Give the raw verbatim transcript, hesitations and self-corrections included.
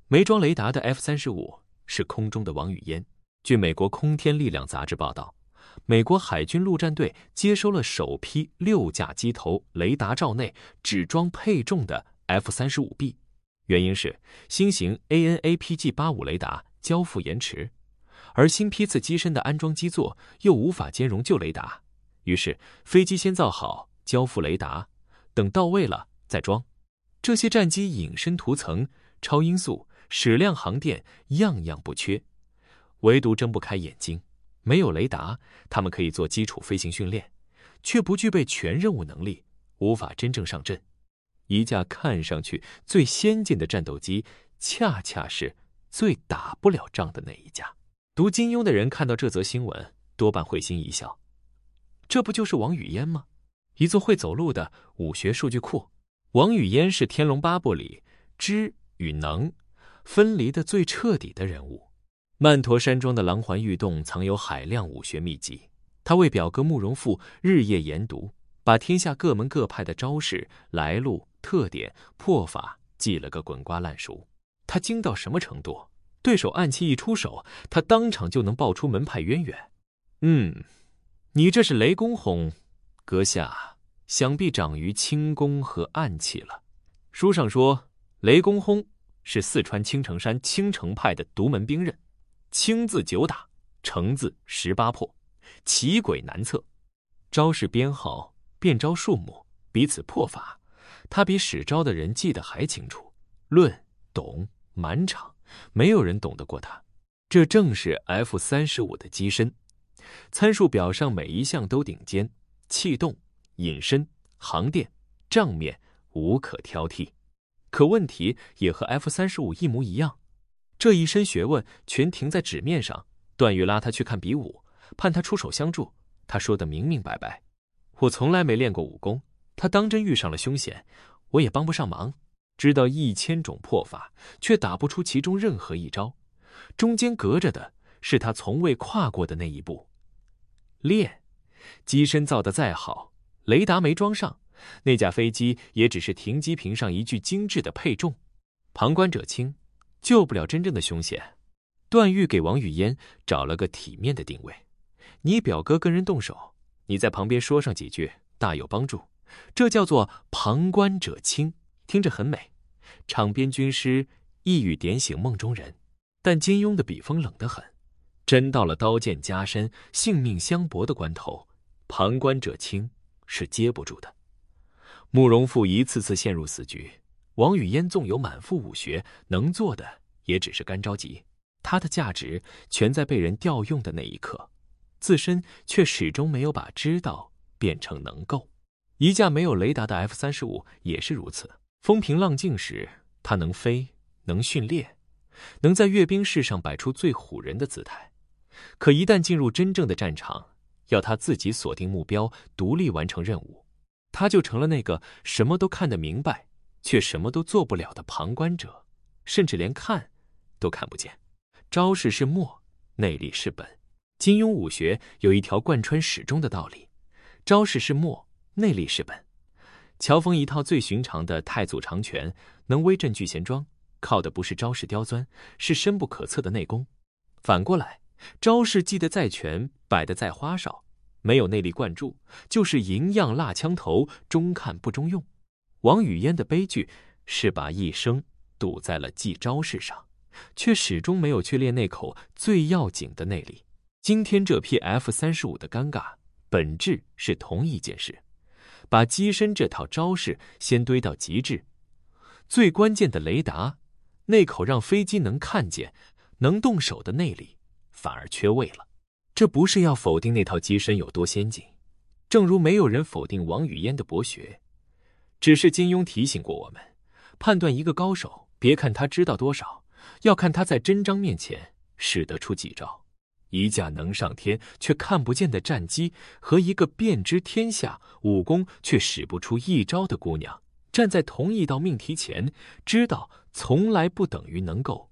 没装雷达的 F 三十五 是空中的王语嫣。据美国空天力量杂志报道，美国海军陆战队接收了首批六架机头雷达罩内只装配重的 F 三十五 B， 原因是新型 A N A P G 八十五 雷达交付延迟，而新批次机身的安装基座又无法兼容旧雷达，于是飞机先造好交付雷达，等到位了再装。这些战机隐身涂层、超音速、矢量航电样样不缺，唯独睁不开眼睛，没有雷达，他们可以做基础飞行训练，却不具备全任务能力，无法真正上阵。一架看上去最先进的战斗机，恰恰是最打不了仗的那一架。读金庸的人看到这则新闻，多半会心一笑。这不就是王语嫣吗？一座会走路的武学数据库。王语嫣是《天龙八部》里知与能分离的最彻底的人物。曼陀山庄的狼环玉洞藏有海量武学秘籍，他为表哥慕容复日夜研读，把天下各门各派的招式、来路、特点、破法记了个滚瓜烂熟。他精到什么程度？对手暗器一出手，他当场就能爆出门派渊源。嗯，你这是雷公轰，阁下想必长于轻功和暗器了。书上说，雷公轰是四川青城山青城派的独门兵刃，青字九打，城字十八破，奇诡难测。招式编号、变招数目、彼此破法，他比使招的人记得还清楚。论懂满场，没有人懂得过他。这正是 F 三十五 的机身，参数表上每一项都顶尖，气动、隐身、航电、账面无可挑剔。可问题也和 F 三十五 一模一样，这一身学问全停在纸面上。段誉拉他去看比武，盼他出手相助，他说得明明白白，我从来没练过武功，他当真遇上了凶险，我也帮不上忙。知道一千种破法，却打不出其中任何一招，中间隔着的是他从未跨过的那一步。练，机身造得再好，雷达没装上，那架飞机也只是停机坪上一具精致的配重，旁观者清，救不了真正的凶险。段誉给王语嫣找了个体面的定位，你表哥跟人动手，你在旁边说上几句，大有帮助，这叫做旁观者清，听着很美。场边军师一语点醒梦中人，但金庸的笔锋冷得很，真到了刀剑加身、性命相搏的关头，旁观者清是接不住的。慕容复一次次陷入死局，王语嫣纵有满腹武学，能做的也只是干着急。他的价值全在被人调用的那一刻，自身却始终没有把知道变成能够。一架没有雷达的 F 三十五 也是如此。风平浪静时，他能飞，能训练，能在阅兵式上摆出最唬人的姿态。可一旦进入真正的战场，要他自己锁定目标，独立完成任务，他就成了那个什么都看得明白，却什么都做不了的旁观者，甚至连看都看不见。招式是末，内力是本。金庸武学有一条贯穿始终的道理：招式是末，内力是本。乔峰一套最寻常的太祖长拳能威震聚贤庄，靠的不是招式刁钻，是深不可测的内功。反过来，招式记得再全，摆得再花哨，没有内力灌注，就是银样蜡枪头，中看不中用。王语嫣的悲剧是把一生赌在了记招式上，却始终没有去练那口最要紧的内力。今天这批 F 三十五 的尴尬，本质是同一件事，把机身这套招式先堆到极致，最关键的雷达，那口让飞机能看见、能动手的内力，反而缺位了。这不是要否定那套机身有多先进，正如没有人否定王语嫣的博学，只是金庸提醒过我们，判断一个高手，别看他知道多少，要看他在真章面前使得出几招。一架能上天却看不见的战机，和一个遍知天下武功却使不出一招的姑娘，站在同一道命题前，知道从来不等于能够